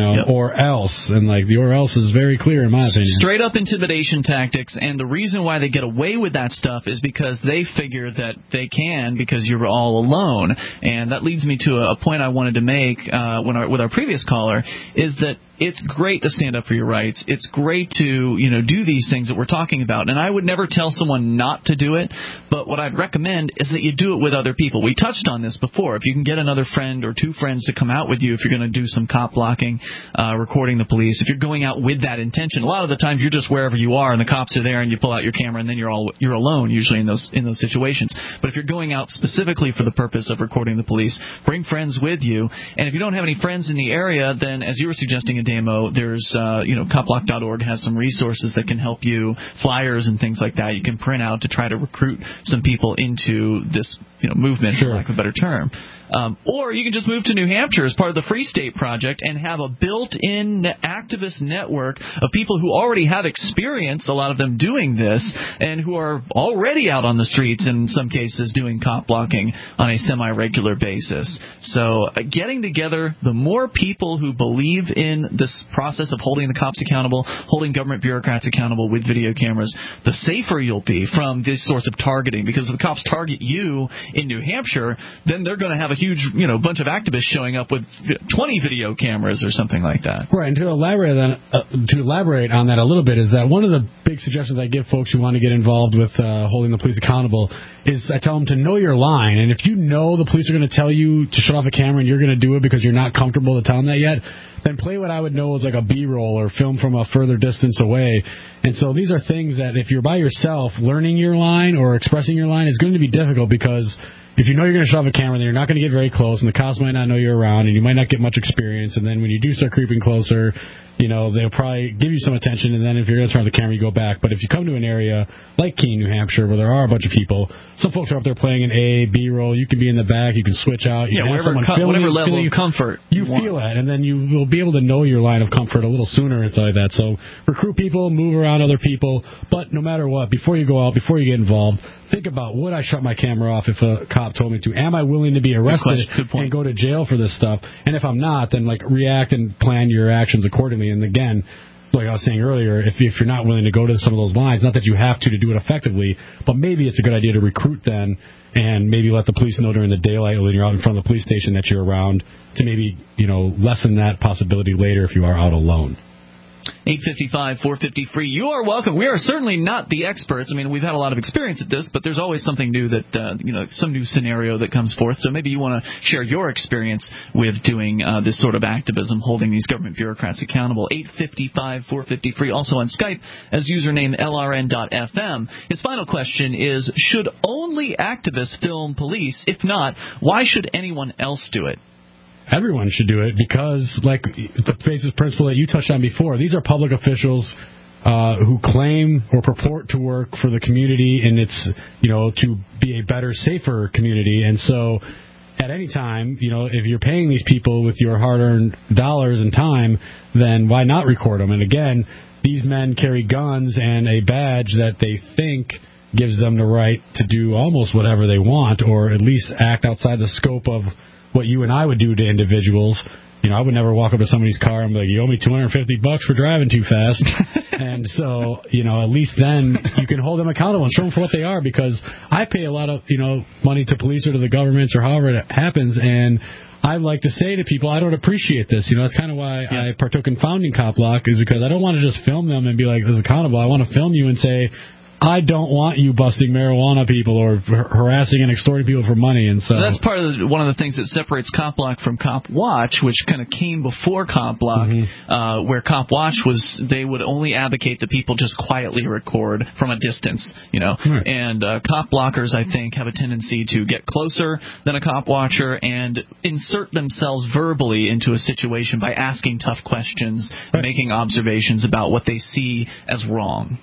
or else. And the or else is very clear in my opinion. Straight up intimidation tactics, and the reason why they get away with that stuff is because they figure that they can because you're all alone. And that leads me to a point I wanted to make with our previous caller, is that it's great to stand up for your rights. It's great to, do these things that we're talking about. And I would never tell someone not to do it, but what I'd recommend is that you do it with other people. We touched on this before. If you can get another friend or two friends to come out with you, if you're going to do some cop blocking, recording the police, if you're going out with that intention, a lot of the times you're just wherever you are and the cops are there and you pull out your camera and then you're alone usually in those situations. But if you're going out specifically for the purpose of recording the police, bring friends with you. And if you don't have any friends in the area, then as you were suggesting, Ademo, there's copblock.org has some resources that can help you, flyers and things like that you can print out to try to recruit some people into this movement, for lack of a better term. Or you can just move to New Hampshire as part of the Free State Project and have a built-in activist network of people who already have experience, a lot of them doing this, and who are already out on the streets in some cases doing cop blocking on a semi-regular basis. So getting together, the more people who believe in this process of holding the cops accountable, holding government bureaucrats accountable with video cameras, the safer you'll be from this sorts of targeting. Because if the cops target you in New Hampshire, then they're going to have a huge, bunch of activists showing up with 20 video cameras or something like that. Right, and to elaborate on that a little bit is that one of the big suggestions I give folks who want to get involved with holding the police accountable is I tell them to know your line. And if you know the police are going to tell you to shut off a camera and you're going to do it because you're not comfortable to tell them that yet, then play what I would know as like a B-roll or film from a further distance away. And so these are things that if you're by yourself, learning your line or expressing your line is going to be difficult because if you know you're going to shut off a camera, then you're not going to get very close, and the cops might not know you're around, and you might not get much experience. And then when you do start creeping closer, they'll probably give you some attention, and then if you're going to turn off the camera, you go back. But if you come to an area like Keene, New Hampshire, where there are a bunch of people, some folks are up there playing an A, B-roll. You can be in the back. You can switch out. You whatever level of comfort you feel that, and then you will be able to know your line of comfort a little sooner and stuff like that. So recruit people, move around other people, but no matter what, before you go out, before you get involved, think about, would I shut my camera off if a cop told me to? Am I willing to be arrested and go to jail for this stuff? And if I'm not, then like react and plan your actions accordingly. And again, like I was saying earlier, if you're not willing to go to some of those lines, not that you have to do it effectively, but maybe it's a good idea to recruit then and maybe let the police know during the daylight when you're out in front of the police station that you're around to maybe, lessen that possibility later if you are out alone. 855-450-FREE. You are welcome. We are certainly not the experts. I mean, we've had a lot of experience at this, but there's always something new that, some new scenario that comes forth. So maybe you want to share your experience with doing this sort of activism, holding these government bureaucrats accountable. 855-450-FREE. Also on Skype as username LRN.FM. His final question is, should only activists film police? If not, why should anyone else do it? Everyone should do it because, like the basic principle that you touched on before, these are public officials who claim or purport to work for the community, and it's, to be a better, safer community. And so at any time, if you're paying these people with your hard-earned dollars and time, then why not record them? And again, these men carry guns and a badge that they think gives them the right to do almost whatever they want, or at least act outside the scope of what you and I would do to individuals. I would never walk up to somebody's car and be like, you owe me $250 for driving too fast. And so, at least then you can hold them accountable and show them for what they are, because I pay a lot of, money to police or to the governments or however it happens, and I like to say to people, I don't appreciate this. That's kind of why I partook in founding Cop Block, is because I don't want to just film them and be like, this is accountable. I want to film you and say, I don't want you busting marijuana people or harassing and extorting people for money. And so that's part of one of the things that separates Cop Block from Cop Watch, which kind of came before Cop Block, where Cop Watch they would only advocate that people just quietly record from a distance, Right. And Cop Blockers, I think, have a tendency to get closer than a Cop Watcher and insert themselves verbally into a situation by asking tough questions, right, making observations about what they see as wrong.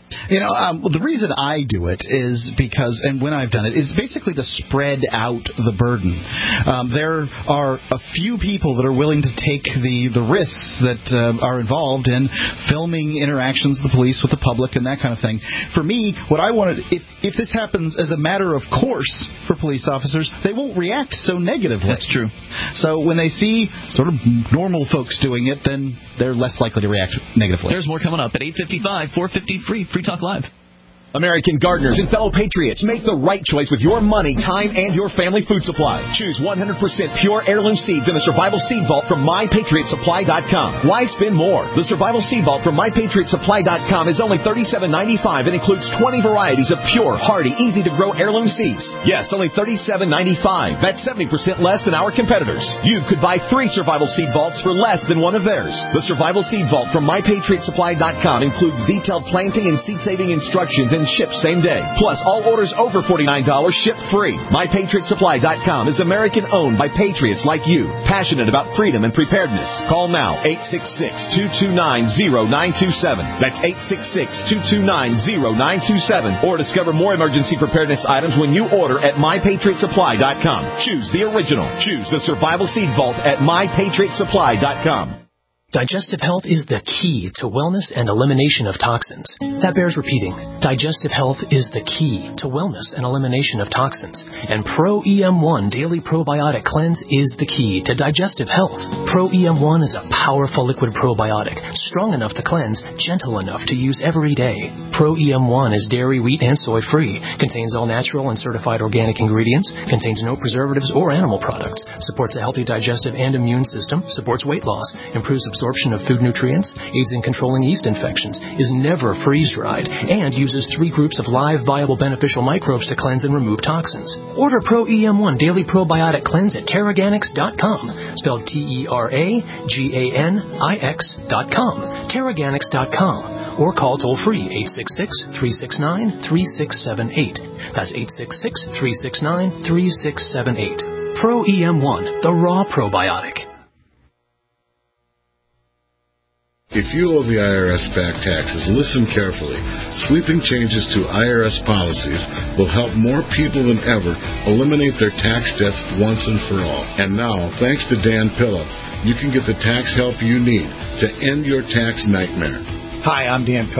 The reason I do it is because, and when I've done it, is basically to spread out the burden. There are a few people that are willing to take the risks that are involved in filming interactions of the police with the public and that kind of thing. For me, what I wanted, if this happens as a matter of course for police officers, they won't react so negatively. That's true. So when they see sort of normal folks doing it, then they're less likely to react negatively. There's more coming up at 855-450-FREE. Free Talk Live. American gardeners and fellow patriots, make the right choice with your money, time, and your family food supply. Choose 100% pure heirloom seeds in the Survival Seed Vault from MyPatriotSupply.com. Why spend more? The Survival Seed Vault from MyPatriotSupply.com is only $37.95 and includes 20 varieties of pure, hardy, easy-to-grow heirloom seeds. Yes, only $37.95. That's 70% less than our competitors. You could buy 3 Survival Seed Vaults for less than one of theirs. The Survival Seed Vault from MyPatriotSupply.com includes detailed planting and seed-saving instructions and shipped same day. Plus, all orders over $49 ship free. MyPatriotSupply.com is American-owned by patriots like you, passionate about freedom and preparedness. Call now, 866-229-0927. That's 866-229-0927. Or discover more emergency preparedness items when you order at MyPatriotSupply.com. Choose the original. Choose the Survival Seed Vault at MyPatriotSupply.com. Digestive health is the key to wellness and elimination of toxins. That bears repeating. Digestive health is the key to wellness and elimination of toxins. And Pro EM1 Daily Probiotic Cleanse is the key to digestive health. Pro EM1 is a powerful liquid probiotic, strong enough to cleanse, gentle enough to use every day. Pro EM1 is dairy, wheat, and soy-free, contains all natural and certified organic ingredients, contains no preservatives or animal products, supports a healthy digestive and immune system, supports weight loss, improves absorption of food nutrients, aids in controlling yeast infections, is never freeze-dried, and uses 3 groups of live, viable, beneficial microbes to cleanse and remove toxins. Order Pro EM1 Daily Probiotic Cleanse at Teraganix.com, spelled Teraganix.com, Teraganix.com, or call toll-free 866-369-3678. That's 866-369-3678. Pro EM1, the raw probiotic. If you owe the IRS back taxes, listen carefully. Sweeping changes to IRS policies will help more people than ever eliminate their tax debts once and for all. And now, thanks to Dan Pilla, you can get the tax help you need to end your tax nightmare. Hi, I'm Dan Pilla.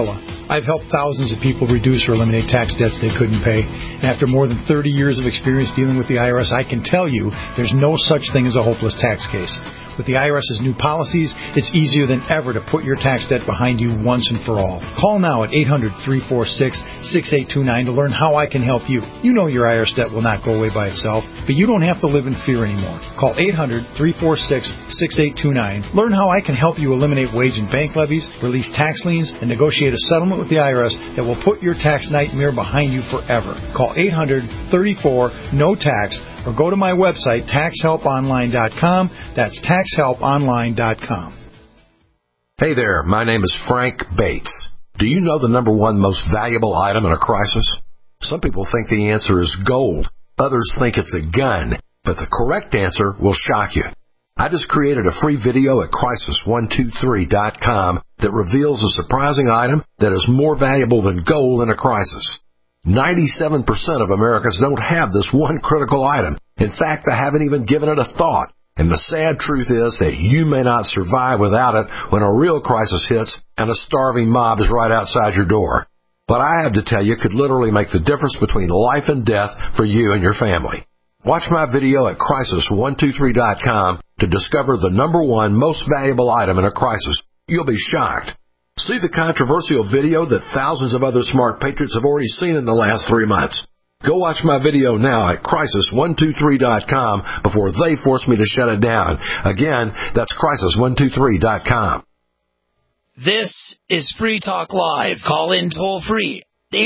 I've helped thousands of people reduce or eliminate tax debts they couldn't pay. And after more than 30 years of experience dealing with the IRS, I can tell you there's no such thing as a hopeless tax case. With the IRS's new policies, it's easier than ever to put your tax debt behind you once and for all. Call now at 800-346-6829 to learn how I can help you. You know your IRS debt will not go away by itself, but you don't have to live in fear anymore. Call 800-346-6829. Learn how I can help you eliminate wage and bank levies, release tax liens, and negotiate a settlement with the IRS that will put your tax nightmare behind you forever. Call 800-34-NO-TAX or go to my website, taxhelponline.com. That's taxhelponline.com. Hey there, my name is Frank Bates. Do you know the number one most valuable item in a crisis? Some people think the answer is gold. Others think it's a gun. But the correct answer will shock you. I just created a free video at crisis123.com that reveals a surprising item that is more valuable than gold in a crisis. 97% of Americans don't have this one critical item. In fact, they haven't even given it a thought. And the sad truth is that you may not survive without it when a real crisis hits and a starving mob is right outside your door. But I have to tell you, it could literally make the difference between life and death for you and your family. Watch my video at crisis123.com to discover the number one most valuable item in a crisis. You'll be shocked. See the controversial video that thousands of other smart patriots have already seen in the last 3 months. Go watch my video now at crisis123.com before they force me to shut it down. Again, that's crisis123.com. This is Free Talk Live. Call in toll free.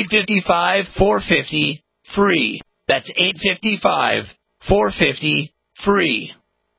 855-450-FREE. That's 855-450-FREE.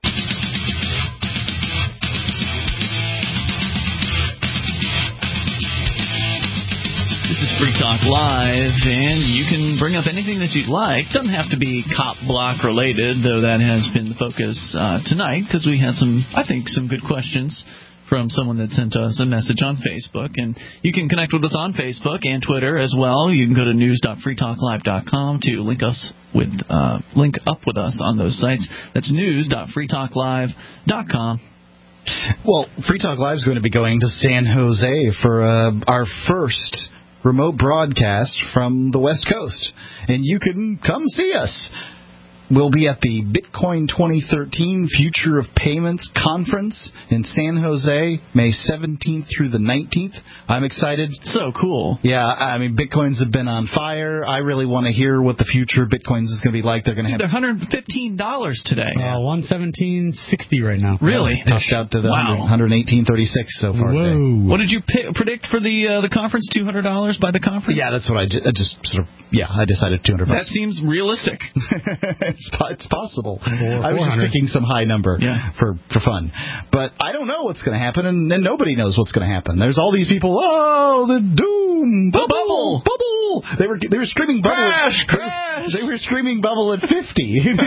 This is Free Talk Live, and you can bring up anything that you'd like. Doesn't have to be cop block related, though that has been the focus tonight, because we had some good questions from someone that sent us a message on Facebook. And you can connect with us on Facebook and Twitter as well. You can go to news.freetalklive.com to link up with us on those sites. That's news.freetalklive.com. Well, Free Talk Live is going to be going to San Jose for our first remote broadcast from the West Coast. And you can come see us. We'll be at the Bitcoin 2013 Future of Payments Conference in San Jose, May 17th through the 19th. I'm excited. So cool. Yeah, I mean, Bitcoins have been on fire. I really want to hear what the future of Bitcoins is going to be like. They're going to have... They're $115 today. $117.60 right now. Really? Topped out to the wow. $118.36 so far today. What did you predict for the conference? $200 by the conference? Yeah, that's what I just sort of... Yeah, I decided $200. That seems realistic. It's possible. I was just picking some high number for fun. But I don't know what's going to happen, and nobody knows what's going to happen. There's all these people, the doom, bubble. They were screaming bubble. Crash. They were screaming bubble at 50, 40.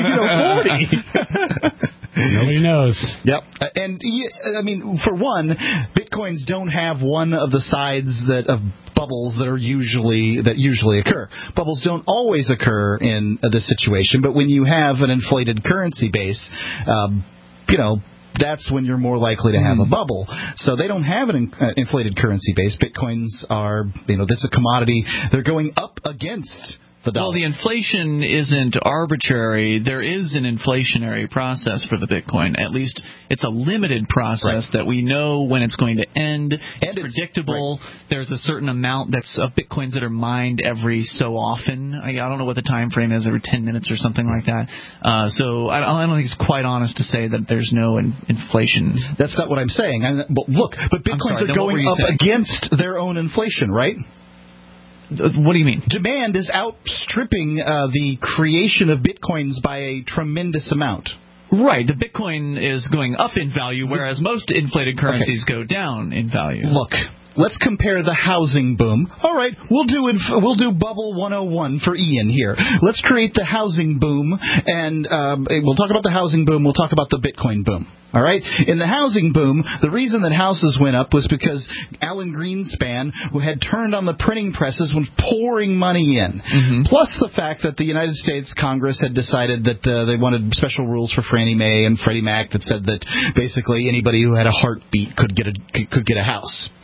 Nobody knows. Yep. And, I mean, for one, Bitcoins don't have one of the sides of bubbles that usually occur. Bubbles don't always occur in this situation, but when you have an inflated currency base, that's when you're more likely to have a bubble. So they don't have an inflated currency base. Bitcoins are, that's a commodity. They're going up against the dollar. Well, the inflation isn't arbitrary. There is an inflationary process for the Bitcoin. At least it's a limited process that we know when it's going to end. It's predictable. There's a certain amount of Bitcoins that are mined every so often. I don't know what the time frame is, every 10 minutes or something like that. So I don't think it's quite honest to say that there's no inflation. That's not what I'm saying. But Bitcoins are going up against their own inflation, right? What do you mean? Demand is outstripping the creation of Bitcoins by a tremendous amount. Right. The Bitcoin is going up in value, whereas most inflated currencies go down in value. Look. Let's compare the housing boom. All right, we'll do Bubble 101 for Ian here. Let's create the housing boom, and we'll talk about the housing boom. We'll talk about the Bitcoin boom. All right? In the housing boom, the reason that houses went up was because Alan Greenspan had turned on the printing presses when pouring money in. Mm-hmm. Plus the fact that the United States Congress had decided that they wanted special rules for Fannie Mae and Freddie Mac that said that basically anybody who had a heartbeat could get a house.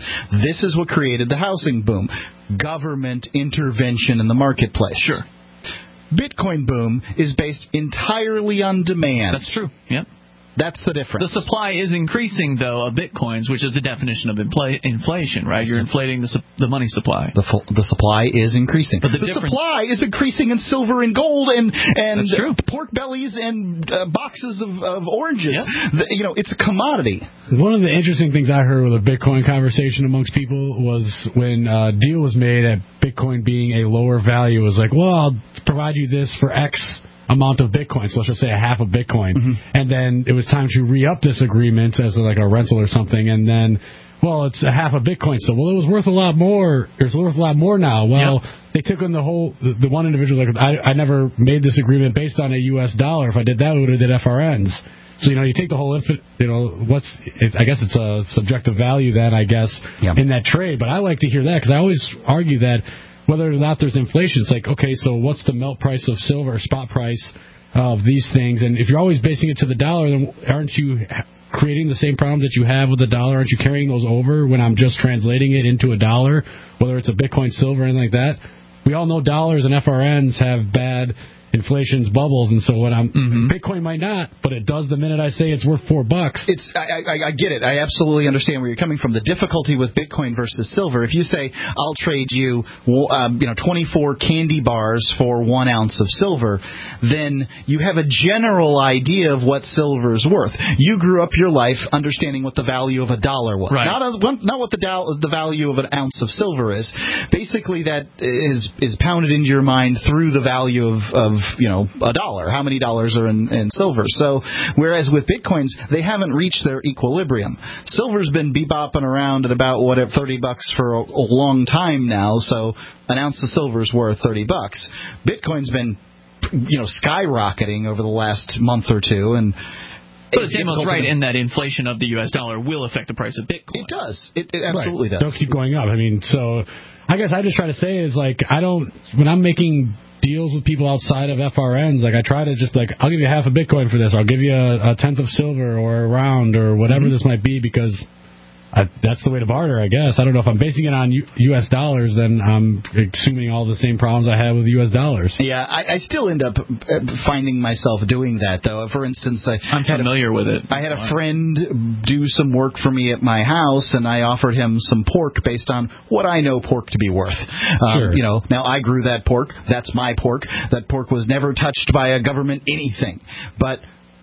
This is what created the housing boom. Government intervention in the marketplace. Sure. Bitcoin boom is based entirely on demand. That's true. Yep. That's the difference. The supply is increasing, though, of bitcoins, which is the definition of inflation, right? You're inflating the money supply. The supply is increasing. But the supply is increasing in silver and gold and pork bellies and boxes of oranges. Yep. It's a commodity. One of the interesting things I heard with a Bitcoin conversation amongst people was when a deal was made at Bitcoin being a lower value. It was like, well, I'll provide you this for X amount of Bitcoin, so let's just say a half of Bitcoin. Mm-hmm. And then it was time to re-up this agreement as like a rental or something, and then, well, it's a half of Bitcoin. So, well, it was worth a lot more. It's worth a lot more now. Well, They took in the one individual, like, I never made this agreement based on a U.S. dollar. If I did that, we would have did FRNs. So, you take the whole, I guess it's a subjective value then, I guess, in that trade. But I like to hear that because I always argue that whether or not there's inflation, it's like, okay, so what's the melt price of silver, spot price of these things? And if you're always basing it to the dollar, then aren't you creating the same problem that you have with the dollar? Aren't you carrying those over when I'm just translating it into a dollar, whether it's a Bitcoin, silver, and like that? We all know dollars and FRNs have bad inflation's bubbles, and so when Bitcoin might not, but it does the minute I say it's worth $4. I get it. I absolutely understand where you're coming from. The difficulty with Bitcoin versus silver, if you say I'll trade you 24 candy bars for 1 ounce of silver, then you have a general idea of what silver is worth. You grew up your life understanding what the value of $1 was, right. Not what the value of an ounce of silver is. Basically, that is pounded into your mind through the value of $1. How many dollars are in silver? So, whereas with Bitcoins, they haven't reached their equilibrium. Silver's been bebopping around at about $30 for a long time now, so an ounce of silver is worth $30. Bitcoin's been, skyrocketing over the last month or two, and but Samuel's right in that inflation of the U.S. dollar will affect the price of Bitcoin. It does. It absolutely does. Don't keep going up. So I guess I just try to say is when I'm making deals with people outside of FRNs, I try to just I'll give you half a Bitcoin for this, I'll give you a tenth of silver or a round or whatever this might be, because that's the way to barter, I guess. I don't know if I'm basing it on U.S. dollars, then I'm assuming all the same problems I have with U.S. dollars. Yeah, I still end up finding myself doing that, though. For instance, I'm familiar with it. I had a friend do some work for me at my house, and I offered him some pork based on what I know pork to be worth. Sure. Now I grew that pork. That's my pork. That pork was never touched by a government anything. But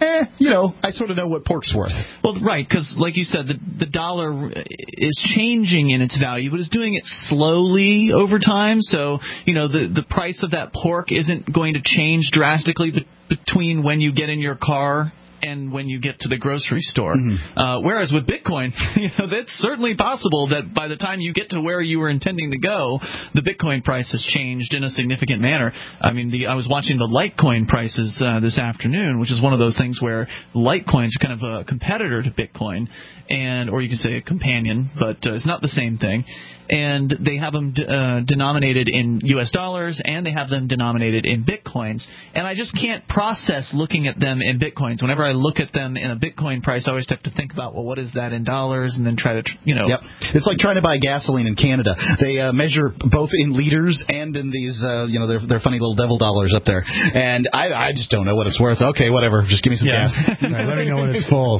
I sort of know what pork's worth. Well, right, because like you said, the dollar is changing in its value, but it's doing it slowly over time. So, the price of that pork isn't going to change drastically between when you get in your car and when you get to the grocery store. Mm-hmm. Whereas with Bitcoin, that's certainly possible that by the time you get to where you were intending to go, the Bitcoin price has changed in a significant manner. I mean, I was watching the Litecoin prices this afternoon, which is one of those things where Litecoins are kind of a competitor to Bitcoin, or you can say a companion, but it's not the same thing. And they have them denominated in U.S. dollars, and they have them denominated in Bitcoins. And I just can't process looking at them in Bitcoins. Whenever I look at them in a Bitcoin price, I always have to think about, well, what is that in dollars, and then try to, Yep. It's like trying to buy gasoline in Canada. They measure both in liters and in these, their funny little devil dollars up there. And I just don't know what it's worth. Okay, whatever. Just give me some gas. Right, let me know when it's full.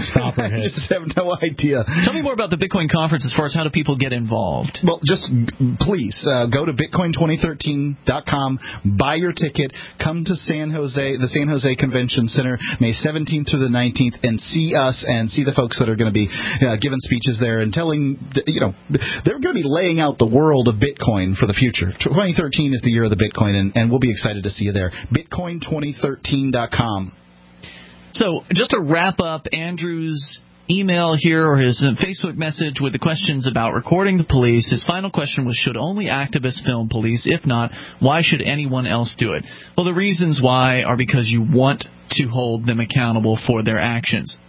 I just have no idea. Tell me more about the Bitcoin conference as far as how do people get involved. Well, just please go to Bitcoin2013.com, buy your ticket, come to the San Jose Convention Center, May 17th through the 19th, and see us and see the folks that are going to be giving speeches there and telling, they're going to be laying out the world of Bitcoin for the future. 2013 is the year of the Bitcoin, and we'll be excited to see you there. Bitcoin2013.com. So, just to wrap up Andrew's email here or his Facebook message with the questions about recording the police, his final question was, should only activists film police? If not, why should anyone else do it? Well, the reasons why are because you want to hold them accountable for their actions.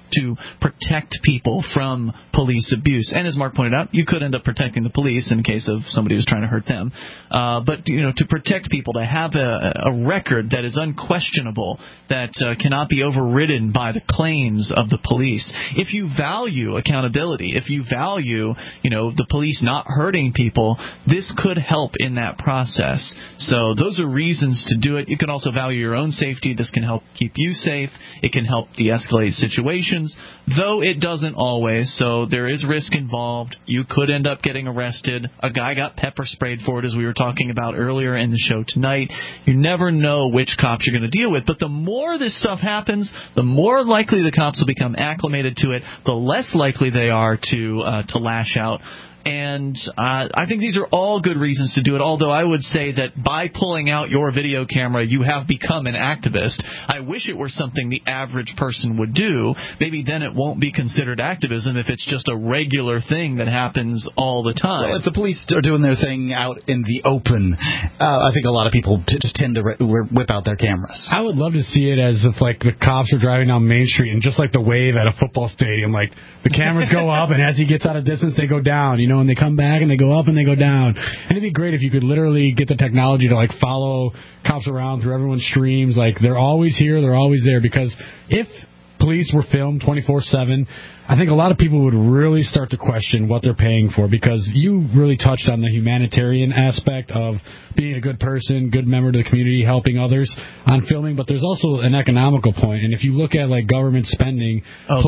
to protect people from police abuse. And as Mark pointed out, you could end up protecting the police in case of somebody who's trying to hurt them. But to protect people, to have a record that is unquestionable, that cannot be overridden by the claims of the police. If you value accountability, if you value, the police not hurting people, this could help in that process. So those are reasons to do it. You can also value your own safety. This can help keep you safe. It can help de-escalate situations, though it doesn't always. So there is risk involved. You could end up getting arrested. A guy got pepper sprayed for it, as we were talking about earlier in the show tonight. You never know which cops you're going to deal with. But the more this stuff happens, the more likely the cops will become acclimated to it, the less likely they are to lash out. And I think these are all good reasons to do it, although I would say that by pulling out your video camera, you have become an activist. I wish it were something the average person would do. Maybe then it won't be considered activism if it's just a regular thing that happens all the time. Well, if the police are doing their thing out in the open, I think a lot of people just tend to whip out their cameras. I would love to see it as if, the cops are driving down Main Street and just like the wave at a football stadium, the cameras go up, and as he gets out of distance, they go down, and they come back and they go up and they go down. And it'd be great if you could literally get the technology to follow cops around through everyone's streams. They're always here, they're always there. Because if police were filmed 24/7, I think a lot of people would really start to question what they're paying for, because you really touched on the humanitarian aspect of being a good person, good member to the community, helping others on filming, but there's also an economical point. And if you look at government spending,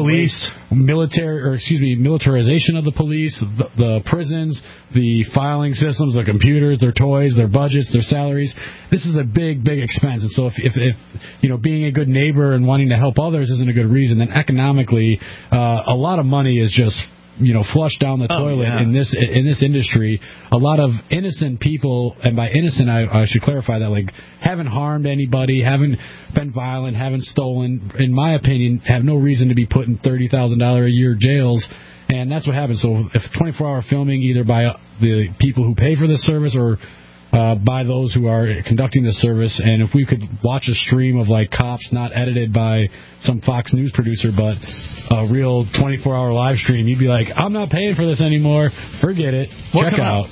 militarization of the police, the prisons, the filing systems, the computers, their toys, their budgets, their salaries, this is a big, big expense. And so if being a good neighbor and wanting to help others isn't a good reason, then economically, a lot of money is just flushed down the toilet in this industry. A lot of innocent people, and by innocent I should clarify that haven't harmed anybody, haven't been violent, haven't stolen, in my opinion, have no reason to be put in $30,000 a year jails. And that's what happens. So if 24-hour filming, either by the people who pay for this service or by those who are conducting the service, and if we could watch a stream of cops not edited by some Fox News producer, but a real 24-hour live stream, you'd be like, I'm not paying for this anymore. Forget it. Check out.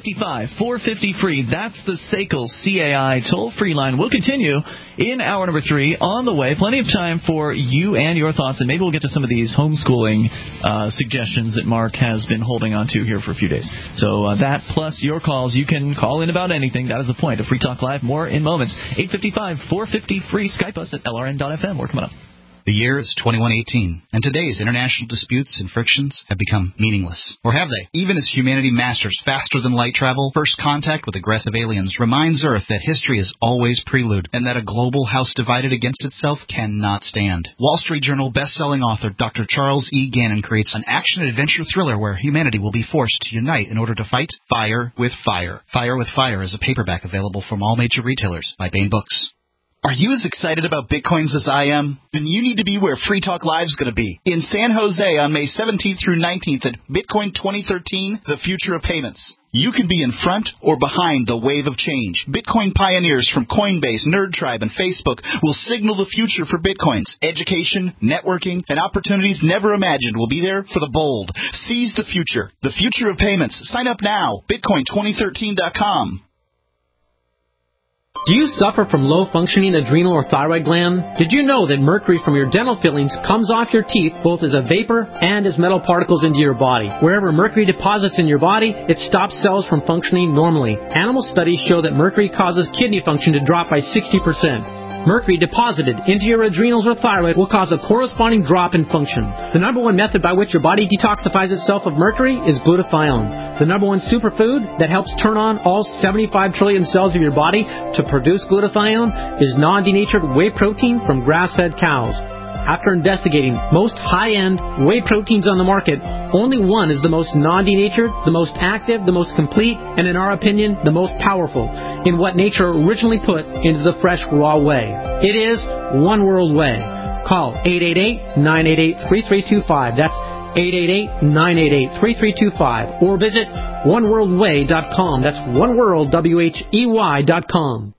855-450-FREE. That's the SACL CAI toll-free line. We'll continue in hour number 3 on the way. Plenty of time for you and your thoughts, and maybe we'll get to some of these homeschooling suggestions that Mark has been holding on to here for a few days. So that plus your calls, you can call in about anything. That is the point of Free Talk Live. More in moments. 855-450-FREE. Skype us at LRN.FM. More coming up. The year is 2118, and today's international disputes and frictions have become meaningless. Or have they? Even as humanity masters faster-than-light travel, first contact with aggressive aliens reminds Earth that history is always prelude, and that a global house divided against itself cannot stand. Wall Street Journal best-selling author Dr. Charles E. Gannon creates an action-adventure thriller where humanity will be forced to unite in order to fight fire with fire. Fire with Fire is a paperback available from all major retailers by Baen Books. Are you as excited about Bitcoins as I am? Then you need to be where Free Talk Live is going to be. In San Jose on May 17th through 19th at Bitcoin 2013, The Future of Payments. You can be in front or behind the wave of change. Bitcoin pioneers from Coinbase, NerdTribe, and Facebook will signal the future for Bitcoins. Education, networking, and opportunities never imagined will be there for the bold. Seize the future. The Future of Payments. Sign up now. Bitcoin2013.com. Do you suffer from low-functioning adrenal or thyroid gland? Did you know that mercury from your dental fillings comes off your teeth both as a vapor and as metal particles into your body? Wherever mercury deposits in your body, it stops cells from functioning normally. Animal studies show that mercury causes kidney function to drop by 60%. Mercury deposited into your adrenals or thyroid will cause a corresponding drop in function. The number one method by which your body detoxifies itself of mercury is glutathione. The number one superfood that helps turn on all 75 trillion cells of your body to produce glutathione is non-denatured whey protein from grass-fed cows. After investigating most high-end whey proteins on the market, only one is the most non-denatured, the most active, the most complete, and in our opinion, the most powerful in what nature originally put into the fresh raw whey. It is One World Whey. Call 888-988-3325. That's 888-988-3325. Or visit oneworldwhey.com. That's oneworldwhey.com.